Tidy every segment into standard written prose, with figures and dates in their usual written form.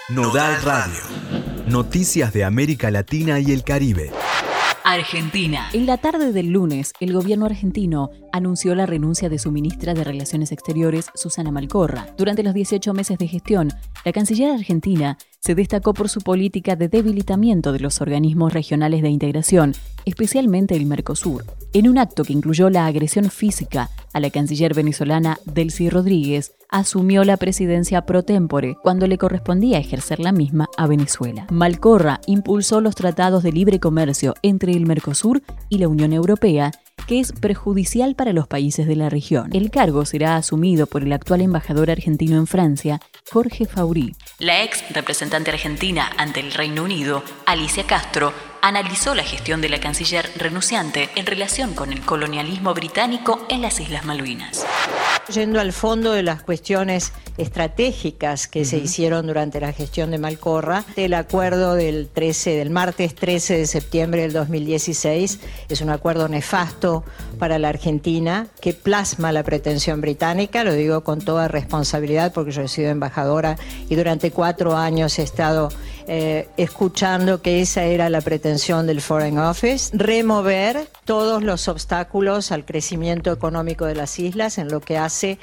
Nodal Radio. Noticias de América Latina y el Caribe. Argentina. En la tarde del lunes, el gobierno argentino anunció la renuncia de su ministra de Relaciones Exteriores, Susana Malcorra. Durante los 18 meses de gestión, la canciller argentina se destacó por su política de debilitamiento de los organismos regionales de integración, especialmente el Mercosur. En un acto que incluyó la agresión física a la canciller venezolana Delcy Rodríguez, asumió la presidencia pro tempore cuando le correspondía ejercer la misma a Venezuela. Malcorra impulsó los tratados de libre comercio entre el Mercosur y la Unión Europea, que es perjudicial para los países de la región. El cargo será asumido por el actual embajador argentino en Francia, Jorge Faurí. La ex representante argentina ante el Reino Unido, Alicia Castro, analizó la gestión de la canciller renunciante en relación con el colonialismo británico en las Islas Malvinas. Yendo al fondo de las cuestiones estratégicas que se hicieron durante la gestión de Malcorra, el acuerdo del martes 13 de septiembre del 2016 es un acuerdo nefasto para la Argentina que plasma la pretensión británica, lo digo con toda responsabilidad porque yo he sido embajadora y durante 4 años he estado escuchando que esa era la pretensión del Foreign Office, remover todos los obstáculos al crecimiento económico de las islas en lo que hace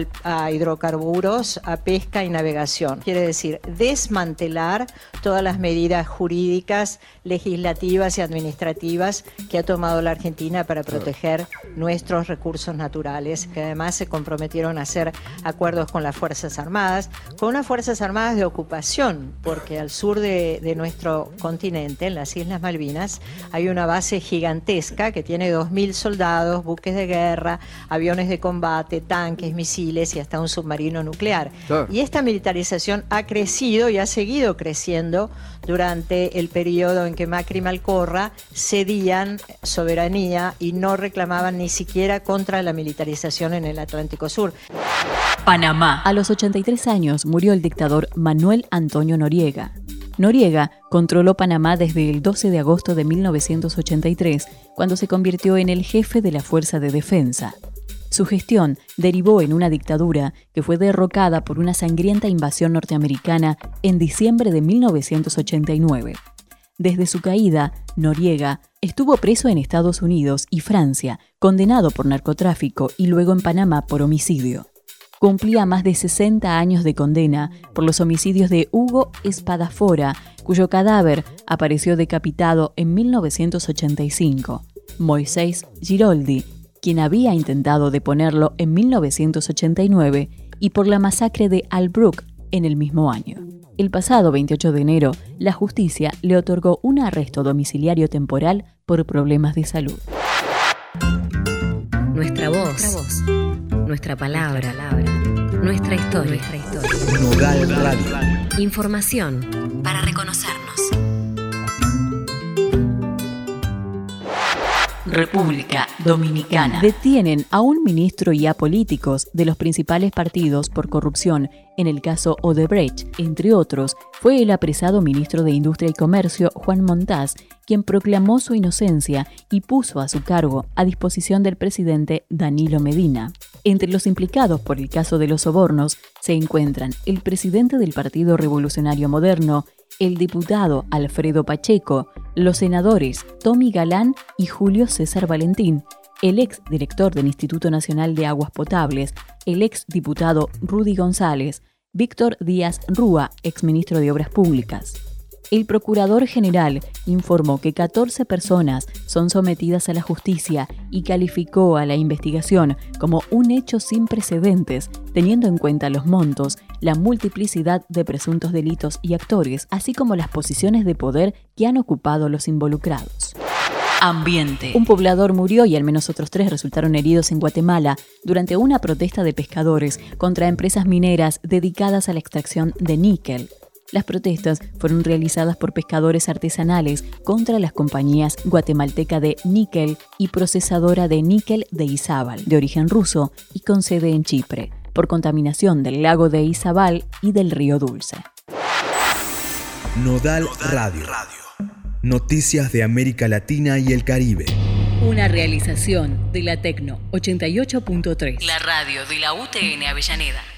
a hidrocarburos, a pesca y navegación. Quiere decir, desmantelar todas las medidas jurídicas, legislativas y administrativas que ha tomado la Argentina para proteger nuestros recursos naturales, que además se comprometieron a hacer acuerdos con las Fuerzas Armadas, con unas Fuerzas Armadas de ocupación, porque al sur de nuestro continente, en las Islas Malvinas, hay una base gigantesca que tiene 2.000 soldados, buques de guerra, aviones de combate, tanques, misiles y hasta un submarino nuclear. Claro. Y esta militarización ha crecido y ha seguido creciendo durante el periodo en que Macri y Malcorra cedían soberanía y no reclamaban ni siquiera contra la militarización en el Atlántico Sur. Panamá. A los 83 años murió el dictador Manuel Antonio Noriega. Noriega controló Panamá desde el 12 de agosto de 1983, cuando se convirtió en el jefe de la Fuerza de Defensa. Su gestión derivó en una dictadura que fue derrocada por una sangrienta invasión norteamericana en diciembre de 1989. Desde su caída, Noriega estuvo preso en Estados Unidos y Francia, condenado por narcotráfico y luego en Panamá por homicidio. Cumplía más de 60 años de condena por los homicidios de Hugo Espadafora, cuyo cadáver apareció decapitado en 1985, Moisés Giroldi, quien había intentado deponerlo en 1989, y por la masacre de Albrook en el mismo año. El pasado 28 de enero, la justicia le otorgó un arresto domiciliario temporal por problemas de salud. Nuestra voz. Nuestra palabra, nuestra historia. Nodal Radio. Información para reconocernos. República Dominicana. Detienen a un ministro y a políticos de los principales partidos por corrupción en el caso Odebrecht. Entre otros, fue el apresado ministro de Industria y Comercio, Juan Montaz, quien proclamó su inocencia y puso a su cargo a disposición del presidente Danilo Medina. Entre los implicados por el caso de los sobornos se encuentran el presidente del Partido Revolucionario Moderno, el diputado Alfredo Pacheco, los senadores Tommy Galán y Julio César Valentín, el ex director del Instituto Nacional de Aguas Potables, el ex diputado Rudy González, Víctor Díaz Rúa, ex ministro de Obras Públicas. El procurador general informó que 14 personas son sometidas a la justicia y calificó a la investigación como un hecho sin precedentes, teniendo en cuenta los montos, la multiplicidad de presuntos delitos y actores, así como las posiciones de poder que han ocupado los involucrados. Ambiente. Un poblador murió y al menos otros 3 resultaron heridos en Guatemala durante una protesta de pescadores contra empresas mineras dedicadas a la extracción de níquel. Las protestas fueron realizadas por pescadores artesanales contra las compañías guatemalteca de níquel y procesadora de níquel de Izabal, de origen ruso y con sede en Chipre, por contaminación del lago de Izabal y del río Dulce. Nodal Radio. Noticias de América Latina y el Caribe. Una realización de la Tecno 88.3. La radio de la UTN Avellaneda.